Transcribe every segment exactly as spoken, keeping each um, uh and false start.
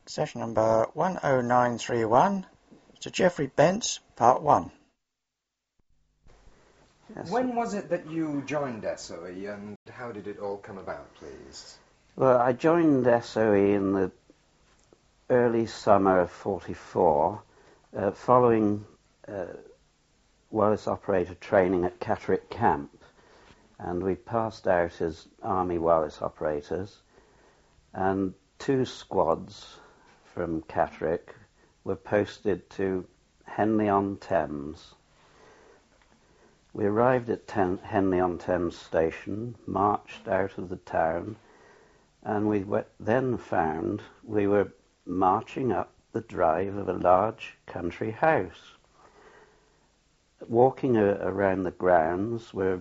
Session number one oh nine three one to Geoffrey Bentz, Part one. Yes. When was it that you joined S O E, and how did it all come about, please? Well, I joined S O E in the early summer of forty-four, uh, following uh, wireless operator training at Catterick Camp, and we passed out as Army wireless operators, and two squads from Catterick were posted to Henley-on-Thames. We arrived at Ten- Henley-on-Thames station, marched out of the town, and we w- then found we were marching up the drive of a large country house. Walking a- around the grounds were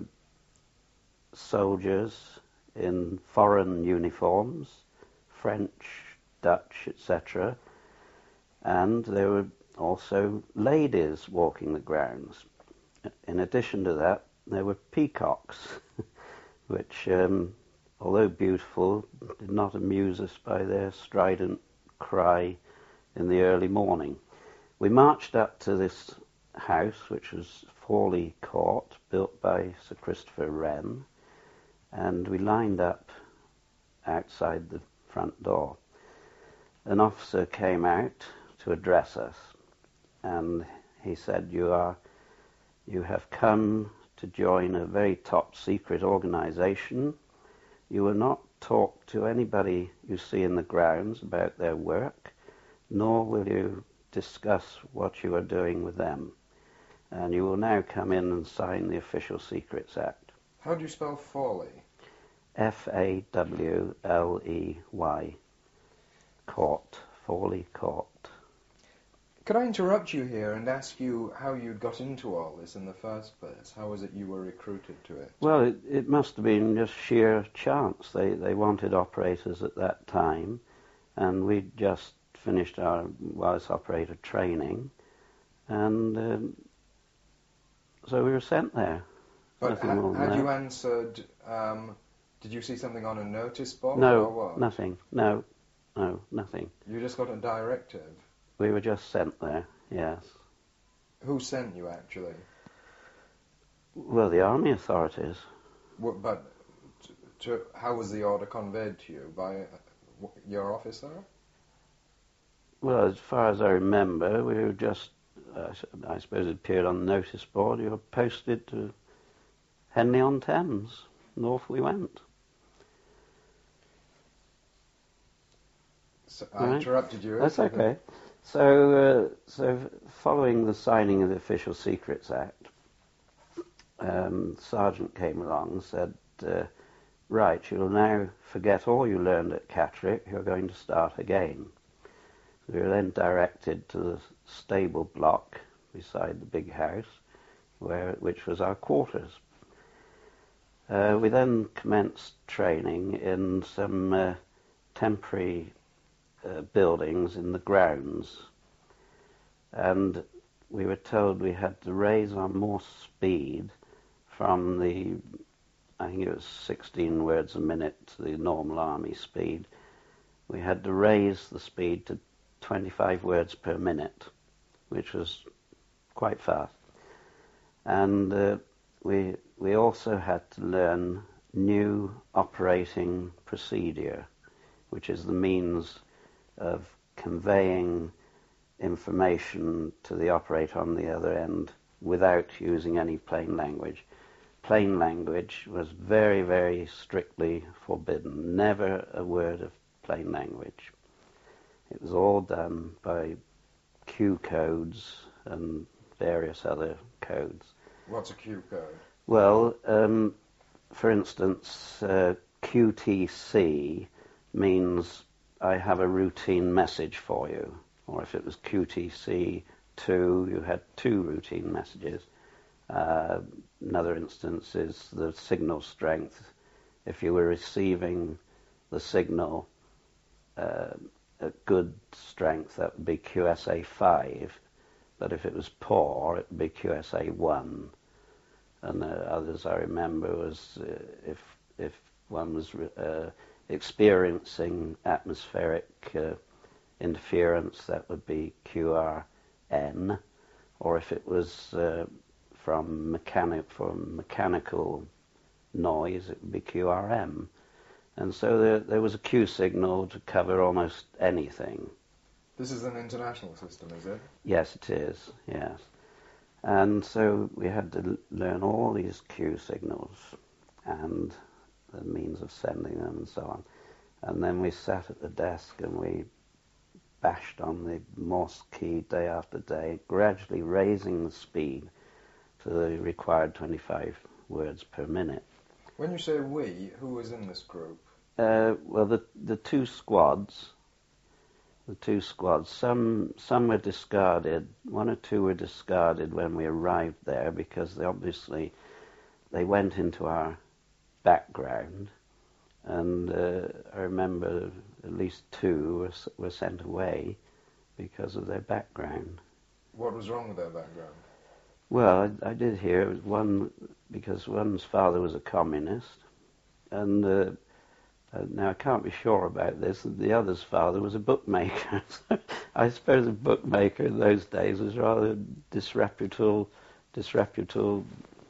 soldiers in foreign uniforms, French, Dutch, et cetera, and there were also ladies walking the grounds. In addition to that, there were peacocks, which, um, although beautiful, did not amuse us by their strident cry in the early morning. We marched up to this house, which was Fawley Court, built by Sir Christopher Wren, and we lined up outside the front door. An officer came out to address us, and he said, you are you have come to join a very top secret organization. You will not talk to anybody you see in the grounds about their work, nor will you discuss what you are doing with them. And you will now come in and sign the Official Secrets Act. How do you spell Fawley? F A W L E Y. Court. Fawley Court. Could I interrupt you here and ask you how you got into all this in the first place? How was it you were recruited to it? Well, it, it must have been just sheer chance. They they wanted operators at that time, and we'd just finished our wireless operator training, and um, so we were sent there. But ha- had you answered, um, did you see something on a notice board no, or what? nothing. No, no, nothing. You just got a directive? We were just sent there, yes. Who sent you, actually? Well, the army authorities. What, but to, to, how was the order conveyed to you? By uh, your officer? Well, as far as I remember, we were just, uh, I suppose it appeared on the notice board, you were posted to Henley-on-Thames, and off we went. So I right. interrupted you. That's okay. So, uh, so following the signing of the Official Secrets Act, um, the sergeant came along and said, uh, right, you'll now forget all you learned at Catterick, you're going to start again. So we were then directed to the stable block beside the big house, where which was our quarters. Uh, we then commenced training in some uh, temporary Uh, buildings in the grounds, and we were told we had to raise our Morse speed from the, I think it was sixteen words a minute to the normal army speed. We had to raise the speed to twenty-five words per minute, which was quite fast. And uh, we we also had to learn new operating procedure, which is the means of conveying information to the operator on the other end without using any plain language. Plain language was very, very strictly forbidden. Never a word of plain language. It was all done by Q codes and various other codes. What's a Q code? Well, um, for instance, uh, Q T C means I have a routine message for you. Or if it was Q T C two, you had two routine messages. Uh, another instance is the signal strength. If you were receiving the signal uh, at good strength, that would be Q S A five. But if it was poor, it would be Q S A one. And the others I remember was uh, if if one was uh, experiencing atmospheric uh, interference, that would be Q R N, or if it was uh, from mechanic from mechanical noise, it would be Q R M. And so there, there was a Q signal to cover almost anything. This is an international system, is it? Yes, it is, yes. And so we had to l- learn all these Q signals and the means of sending them and so on. And then we sat at the desk and we bashed on the Morse key day after day, gradually raising the speed to the required twenty-five words per minute. When you say we, who was in this group? Uh, well, the the two squads, the two squads. Some some were discarded. One or two were discarded when we arrived there because they obviously they went into our background, and uh, I remember at least two were, s- were sent away because of their background. What was wrong with their background? Well, I, I did hear it was one because one's father was a communist, and uh, uh, now I can't be sure about this. The other's father was a bookmaker. So I suppose a bookmaker in those days was rather disreputable, disreputable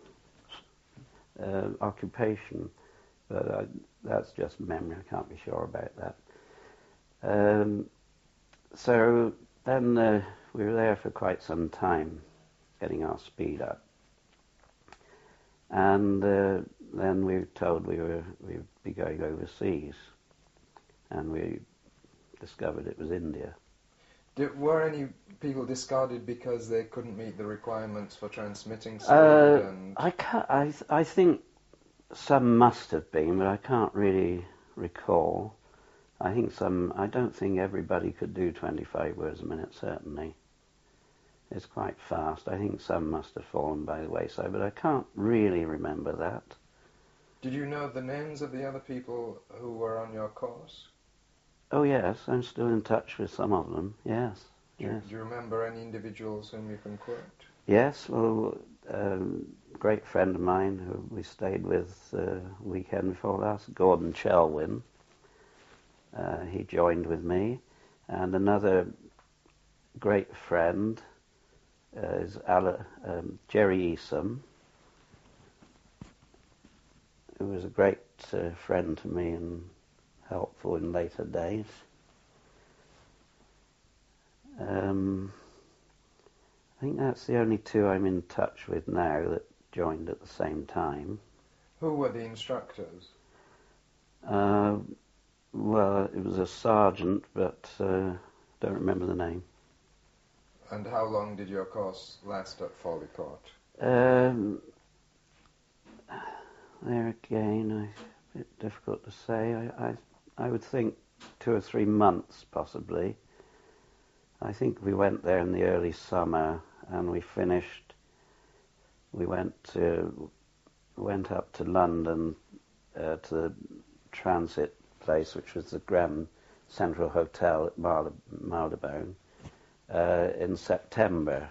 uh, occupation. But I, that's just memory. I can't be sure about that. Um, so then uh, we were there for quite some time, getting our speed up. And uh, then we were told we were we'd be going overseas, and we discovered it was India. Did, were any people discarded because they couldn't meet the requirements for transmitting speed? Uh, and I can't, I th- I think some must have been, but I can't really recall. I think some. I don't think everybody could do twenty-five words a minute. Certainly, it's quite fast. I think some must have fallen by the wayside, but I can't really remember that. Did you know the names of the other people who were on your course? Oh yes, I'm still in touch with some of them. Yes, Do you, yes, do you remember any individuals whom you can quote? yes. Well, um, great friend of mine who we stayed with uh, weekend before last, Gordon Chelwyn. Uh, he joined with me, and another great friend uh, is Ala, um, Jerry Esom, who was a great uh, friend to me and helpful in later days. Um, I think that's the only two I'm in touch with now that joined at the same time. Who were the instructors? Uh, well, it was a sergeant, but uh, don't remember the name. And how long did your course last at Foley Court? Um, there again, I, a bit difficult to say. I, I, I would think two or three months, possibly. I think we went there in the early summer, and we finished. We went to went up to London uh, to the transit place, which was the Grand Central Hotel at Marle- Marylebone, uh, in September.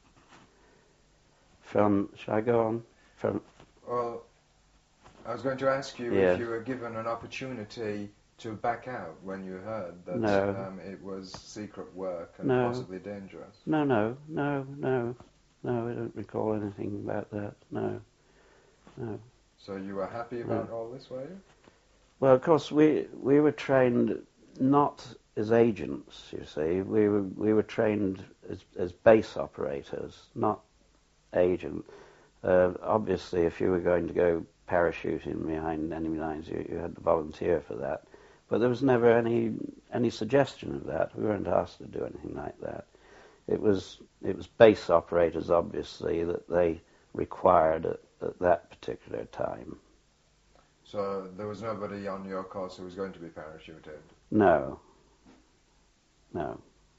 From, shall I go on? From, Well, I was going to ask you Yeah. if you were given an opportunity to back out when you heard that No. um, it was secret work and No. possibly dangerous. no, no, no, no, no, I don't recall anything about that, no, no. So you were happy No. about all this, were you? Well, of course, we we were trained not as agents, you see. We were we were trained as as base operators, not agent. Uh, obviously, if you were going to go parachuting behind enemy lines, you, you had to volunteer for that. But there was never any any suggestion of that. We weren't asked to do anything like that. It was it was base operators, obviously, that they required at, at that particular time. So there was nobody on your course who was going to be parachuted. No, no.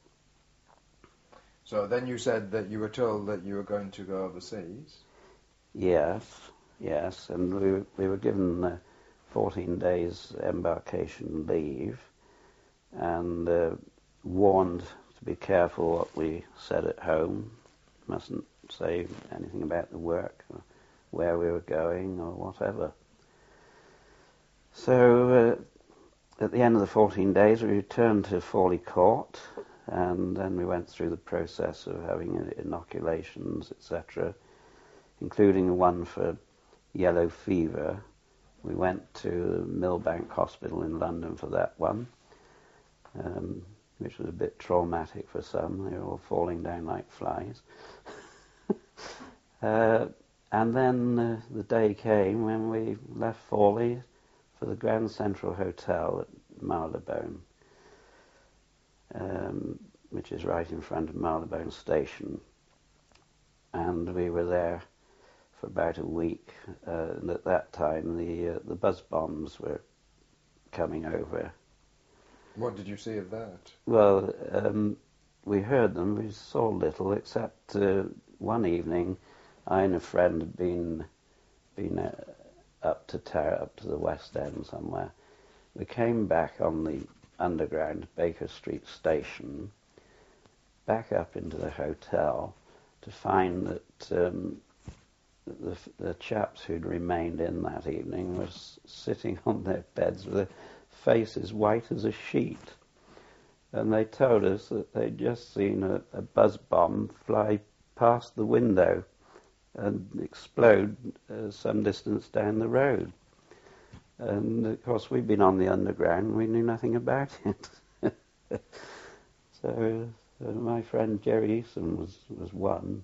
So then you said that you were told that you were going to go overseas. Yes, yes, and we we were given uh, fourteen days embarkation leave, and uh, warned to be careful what we said at home. Mustn't say anything about the work, or where we were going, or whatever. So uh, at the end of the fourteen days, we returned to Fawley Court, and then we went through the process of having inoculations, et cetera, including one for yellow fever. We went to Millbank Hospital in London for that one, um, which was a bit traumatic for some. They were all falling down like flies. uh, and then uh, the day came when we left Fawley for the Grand Central Hotel at Marylebone, um, which is right in front of Marylebone Station. And we were there for about a week, uh, and at that time the uh, the buzz bombs were coming over. What did you see of that? Well, um, we heard them. We saw little, except uh, one evening, I and a friend had been been uh, up to Tower, up to the West End somewhere. We came back on the Underground, Baker Street Station, back up into the hotel to find that um, the, the chaps who'd remained in that evening were s- sitting on their beds with their faces white as a sheet. And they told us that they'd just seen a, a buzz bomb fly past the window and explode uh, some distance down the road. And of course we'd been on the Underground, we knew nothing about it. so uh, my friend Jerry Eason was, was one.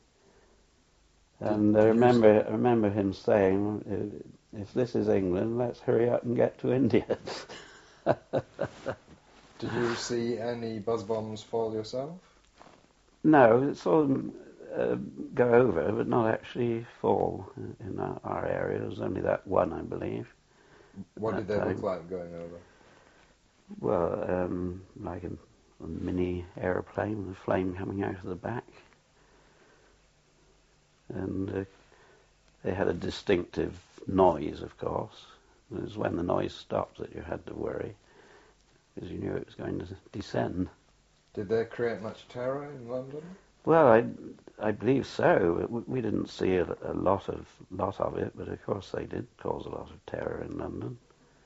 And Did- I did you remember, I remember him saying, uh, if this is England, let's hurry up and get to India. Did you see any buzz bombs fall yourself? No, saw them uh, go over, but not actually fall in our, our area. There was only that one, I believe. What That did they time. look like going over? Well, um, like a, a mini aeroplane with a flame coming out of the back. And uh, they had a distinctive noise, of course. It was when the noise stopped that you had to worry, because you knew it was going to descend. Did they create much terror in London? Well, I, I believe so. We, we didn't see a, a lot of lot of it, but of course they did cause a lot of terror in London.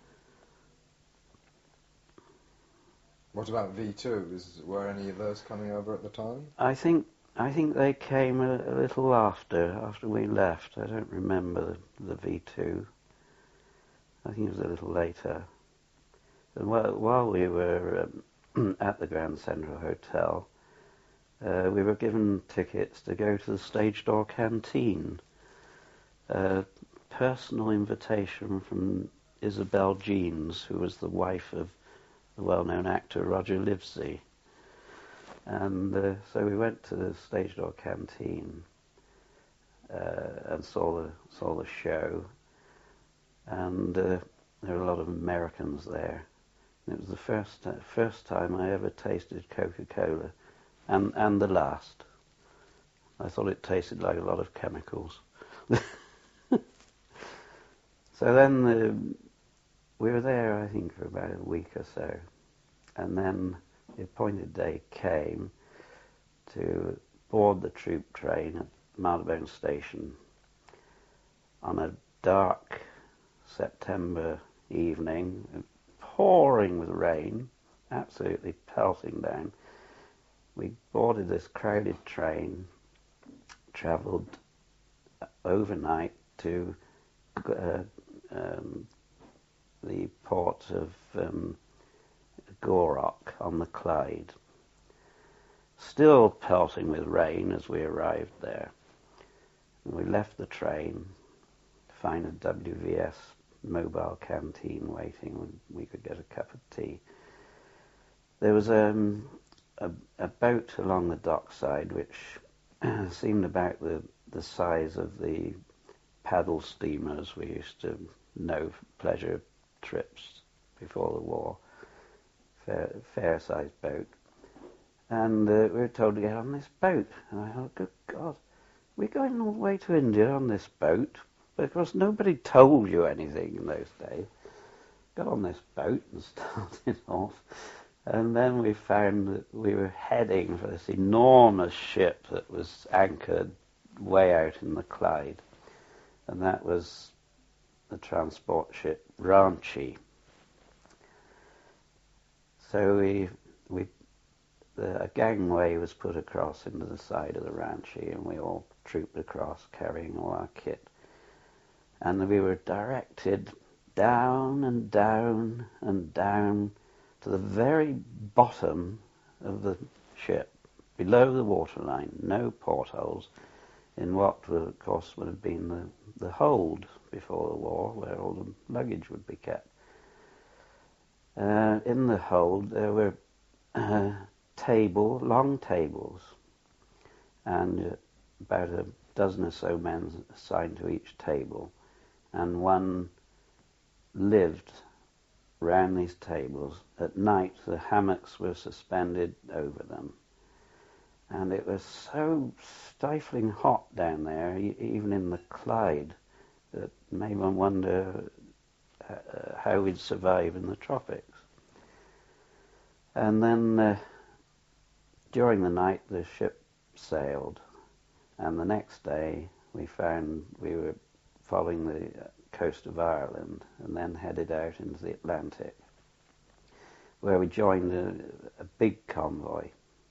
What about V two? Is, were any of those coming over at the time? I think I think they came a, a little after after we left. I don't remember the, the V two. I think it was a little later. And while, while we were um, at the Grand Central Hotel, uh, we were given tickets to go to the Stage Door Canteen. A personal invitation from Isabel Jeans, who was the wife of the well-known actor Roger Livesey. And uh, so we went to the Stage Door Canteen uh, and saw the saw the show. And uh, there were a lot of Americans there. And it was the first uh, first time I ever tasted Coca-Cola, and and the last. I thought it tasted like a lot of chemicals. So then uh, we were there, I think, for about a week or so, and then the appointed day came to board the troop train at Marylebone Station on a dark September evening, pouring with rain, absolutely pelting down. We boarded this crowded train, travelled overnight to uh, um, the port of um, Gourock on the Clyde. Still pelting with rain as we arrived there. And we left the train to find a W V S mobile canteen waiting when we could get a cup of tea. There was um, a, a boat along the dockside which seemed about the, the size of the paddle steamers we used to know for pleasure trips before the war. Fair, fair-sized boat. And uh, we were told to get on this boat. And I thought, good God, we're going all the way to India on this boat? But of course nobody told you anything in those days. Got on this boat and started off. And then we found that we were heading for this enormous ship that was anchored way out in the Clyde. And that was the transport ship Ranchi. so we we the, a gangway was put across into the side of the ranchie, and we all trooped across carrying all our kit. And we were directed down and down and down to the very bottom of the ship, below the waterline, no portholes, in what would, of course would have been the, the hold before the war, where all the luggage would be kept. Uh, in the hold there were uh, table, long tables, and uh, about a dozen or so men assigned to each table, and one lived round these tables. At night the hammocks were suspended over them, and it was so stifling hot down there, e- even in the Clyde, that made one wonder uh, how we'd survive in the tropics. And then uh, during the night the ship sailed, and the next day we found we were following the coast of Ireland and then headed out into the Atlantic, where we joined a, a big convoy.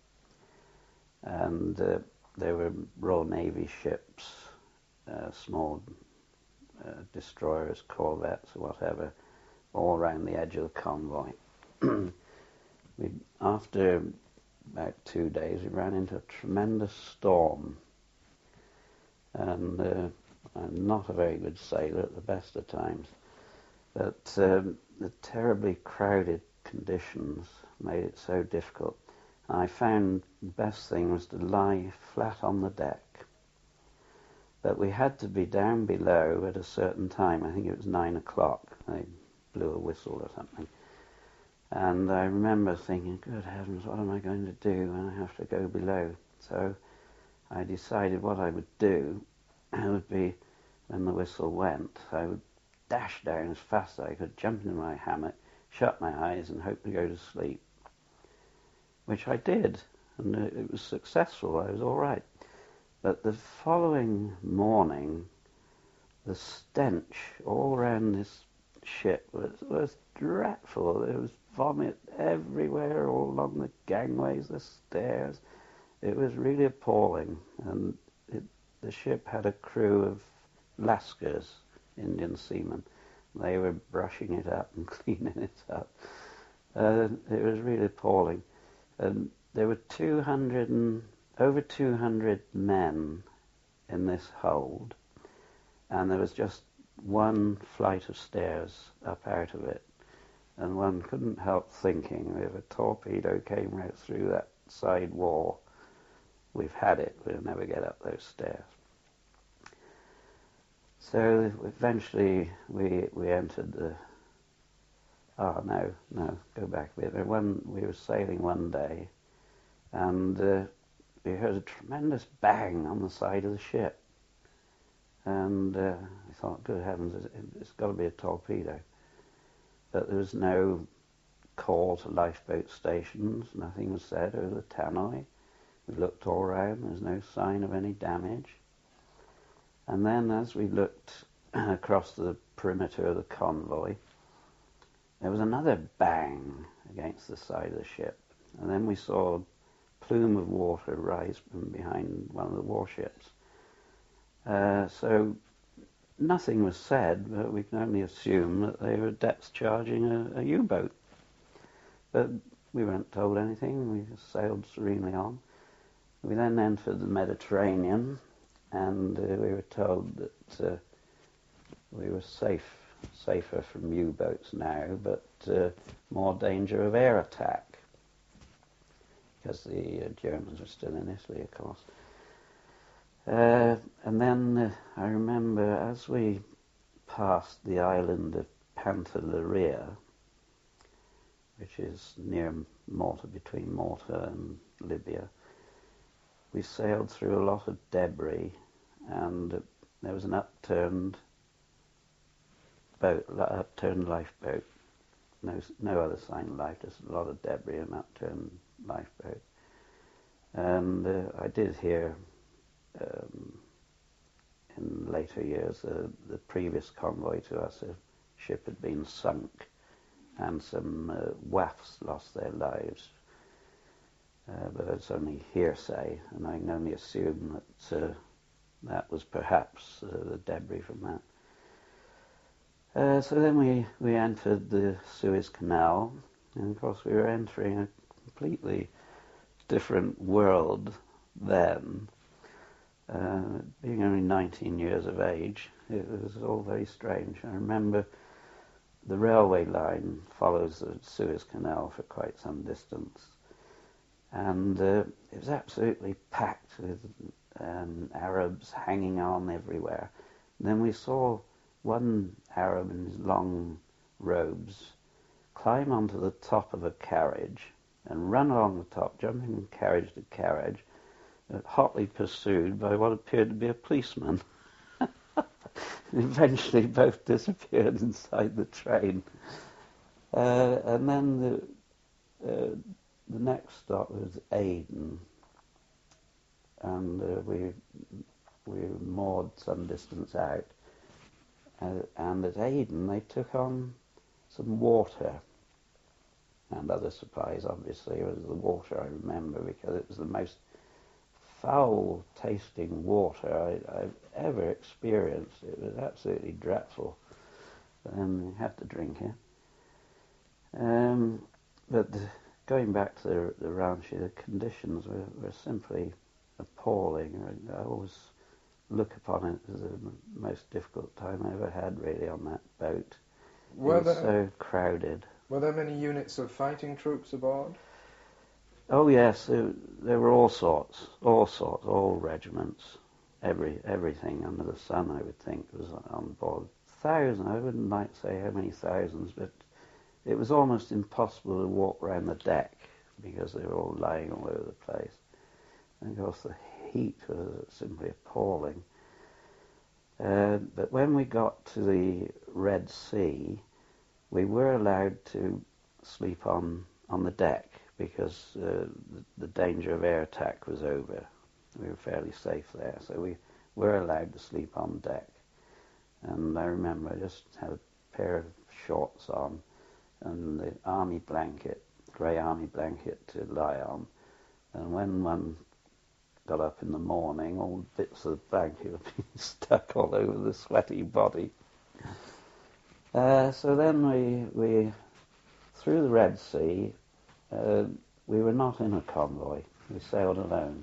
And uh, there were Royal Navy ships, uh, small uh, destroyers, corvettes, or whatever, all around the edge of the convoy. we, after about two days, we ran into a tremendous storm. And uh, I'm not a very good sailor at the best of times, but um, the terribly crowded conditions made it so difficult. I found the best thing was to lie flat on the deck. But we had to be down below at a certain time. I think it was nine o'clock. They blew a whistle or something. And I remember thinking, good heavens, what am I going to do when I have to go below? So I decided what I would do would be, when the whistle went, I would dash down as fast as I could, jump into my hammock, shut my eyes and hope to go to sleep. Which I did, and it was successful. I was all right. But the following morning, the stench all around this ship was, was dreadful. There was vomit everywhere, all along the gangways, the stairs. It was really appalling. And it, the ship had a crew of Lascars, Indian seamen. They were brushing it up and cleaning it up. Uh, it was really appalling. And there were two hundred and, over two hundred men in this hold, and there was just one flight of stairs up out of it. And one couldn't help thinking, if a torpedo came right through that side wall, we've had it, we'll never get up those stairs. So eventually we we entered the, oh no, no, go back a bit. One, we were sailing one day, and uh, we heard a tremendous bang on the side of the ship. And uh, we thought, good heavens, it's got to be a torpedo. But there was no call to lifeboat stations, nothing was said over the tannoy. We looked all round, there was no sign of any damage. And then as we looked across the perimeter of the convoy, there was another bang against the side of the ship. And then we saw a plume of water rise from behind one of the warships. Uh, so nothing was said, but we can only assume that they were depth charging a, a U-boat. But we weren't told anything, we just sailed serenely on. We then entered the Mediterranean, and uh, we were told that uh, we were safe, safer from U-boats now, but uh, more danger of air attack, because the uh, Germans were still in Italy, of course. Uh, and then uh, I remember as we passed the island of Pantelleria, which is near Malta, between Malta and Libya, we sailed through a lot of debris, and uh, there was an upturned boat, upturned lifeboat. No, no other sign of life, just a lot of debris, and upturned lifeboat. And uh, I did hear um, in later years uh, the previous convoy to us, a ship had been sunk, and some uh, W A Fs lost their lives. Uh, but it's only hearsay, and I can only assume that uh, that was perhaps uh, the debris from that. Uh, so then we, we entered the Suez Canal, and of course we were entering a completely different world then. Uh, being only nineteen years of age, it was all very strange. I remember the railway line follows the Suez Canal for quite some distance, and uh, it was absolutely packed with um, Arabs hanging on everywhere. And then we saw one Arab in his long robes climb onto the top of a carriage and run along the top, jumping from carriage to carriage, uh, hotly pursued by what appeared to be a policeman. Eventually both disappeared inside the train. Uh, and then the, uh, the next stop was Aden, and uh, we we moored some distance out. Uh, and at Aden they took on some water and other supplies. Obviously, it was the water I remember, because it was the most foul-tasting water I, I've ever experienced. It was absolutely dreadful. And we had to drink it. Um, but the, going back to the, the Ranchi, the conditions were, were simply appalling. I, I always look upon it as the most difficult time I ever had, really, on that boat. Were it was there, so crowded. Were there many units of fighting troops aboard? Oh yes, there, there were all sorts, all sorts, all regiments, every everything under the sun, I would think, was on board. Thousands, I wouldn't like to say how many thousands, but it was almost impossible to walk around the deck because they were all lying all over the place. And of course the heat was simply appalling. Uh, but when we got to the Red Sea, we were allowed to sleep on, on the deck, because uh, the, the danger of air attack was over. We were fairly safe there, so we were allowed to sleep on deck. And I remember I just had a pair of shorts on and the army blanket, grey army blanket to lie on. And when one got up in the morning, all bits of the blanket had been stuck all over the sweaty body. Uh, so then we, we, through the Red Sea, uh, we were not in a convoy. We sailed alone.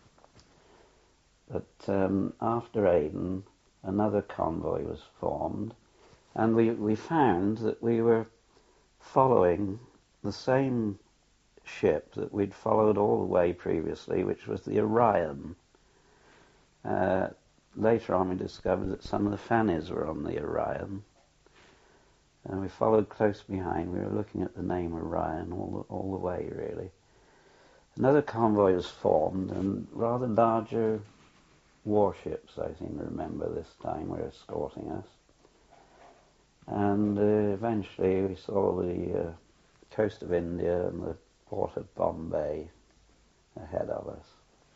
But um, after Aden, another convoy was formed, and we, we found that we were following the same ship that we'd followed all the way previously, which was the Orion. Uh, later on we discovered that some of the Fannies were on the Orion, and we followed close behind. We were looking at the name Orion all the, all the way, really. Another convoy was formed, and rather larger warships, I seem to remember this time, were escorting us. And uh, eventually we saw the uh, coast of India and the port of Bombay ahead of us.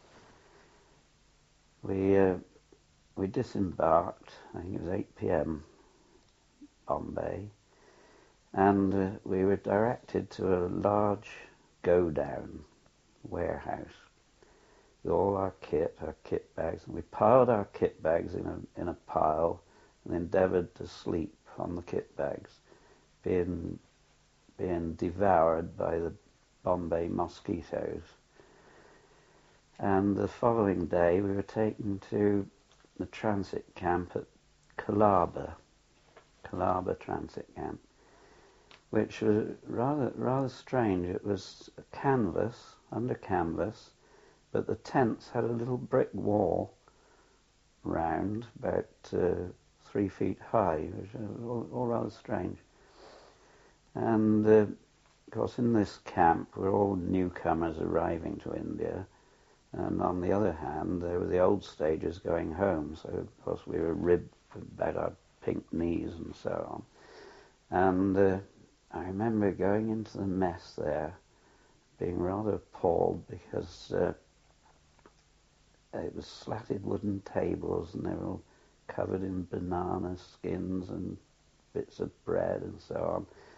We uh, we disembarked, I think it was eight p.m. Bombay, and uh, we were directed to a large go-down warehouse with all our kit, our kit bags, and we piled our kit bags in a in a pile and endeavoured to sleep on the kit bags, being being devoured by the Bombay mosquitoes. And the following day we were taken to the transit camp at Colaba, Colaba transit camp, which was rather rather strange. It was a canvas, under canvas, but the tents had a little brick wall round, about uh, three feet high, which was all, all rather strange. And uh, of course in this camp were all newcomers arriving to India, and on the other hand there were the old stagers going home, so of course we were ribbed about our pink knees and so on. And uh, I remember going into the mess there, being rather appalled, because uh, it was slatted wooden tables and they were all covered in banana skins and bits of bread and so on.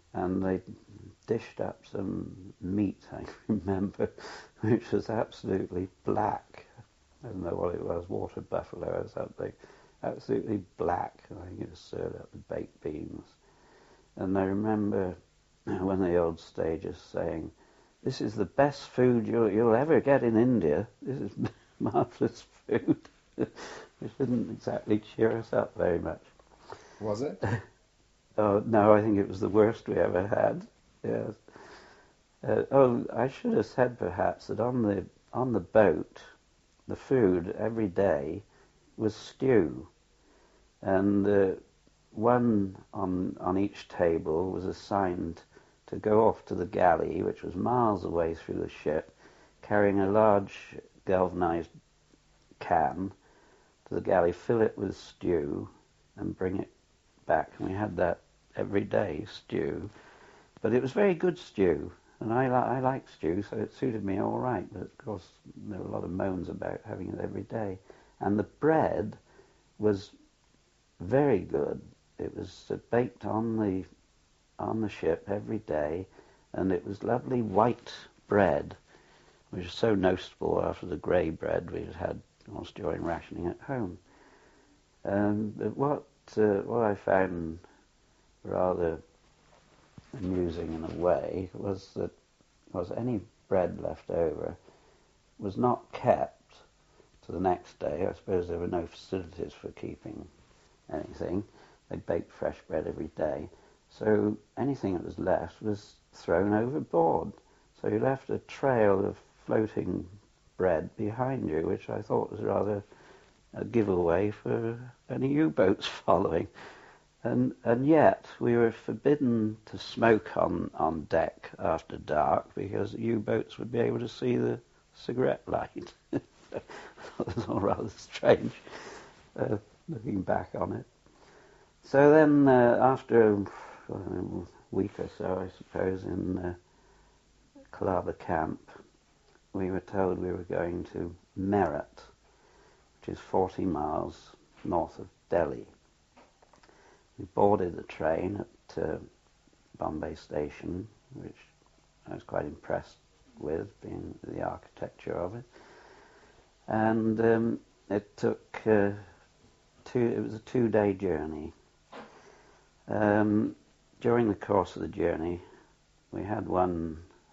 and they dished up some meat, I remember, which was absolutely black. I don't know what it was, water buffalo or something. Absolutely black. I think it was served up with baked beans. And I remember one of the old stagers saying, "This is the best food you'll, you'll ever get in India. This is marvellous food," which didn't exactly cheer us up very much. Was it? Oh, no, I think it was the worst we ever had. Yes. Uh, oh, I should have said perhaps that on the on the boat, the food every day was stew, and uh, one on on each table was assigned to go off to the galley, which was miles away through the ship, carrying a large galvanized can to the galley, fill it with stew, and bring it back. And we had that every day, stew. But it was very good stew, and I, li- I like stew, so it suited me all right. But of course, there were a lot of moans about having it every day. And the bread was very good. It was uh, baked on the on the ship every day, and it was lovely white bread, which was so noticeable after the grey bread we had had almost during rationing at home. Um, but what uh, what I found rather amusing in a way was that was any bread left over was not kept to the next day. I suppose there were no facilities for keeping anything. They baked fresh bread every day. So anything that was left was thrown overboard. So you left a trail of floating bread behind you, which I thought was rather a giveaway for any U-boats following. And and yet we were forbidden to smoke on, on deck after dark because U-boats would be able to see the cigarette light. It was all rather strange, uh, looking back on it. So then, uh, after a, a week or so, I suppose, in uh, Colaba camp, we were told we were going to Meerut, which is forty miles north of Delhi. We boarded the train at uh, Bombay Station, which I was quite impressed with, being the architecture of it. And um, it took uh, two. It was a two-day journey. Um, during the course of the journey, we had one.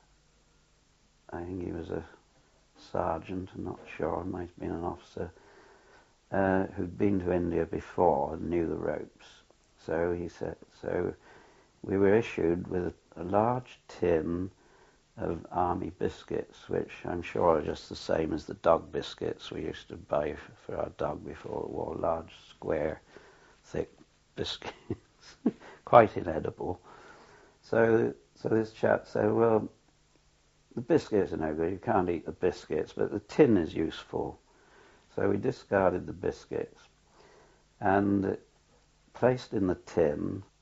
I think he was a sergeant. I'm not sure. It might have been an officer uh, who'd been to India before and knew the ropes. So he said. So we were issued with a, a large tin of army biscuits, which I'm sure are just the same as the dog biscuits we used to buy f- for our dog before the war. Large, square, thick biscuits, quite inedible. So, so this chap said, "Well, the biscuits are no good. You can't eat the biscuits, but the tin is useful." So we discarded the biscuits and placed in the tin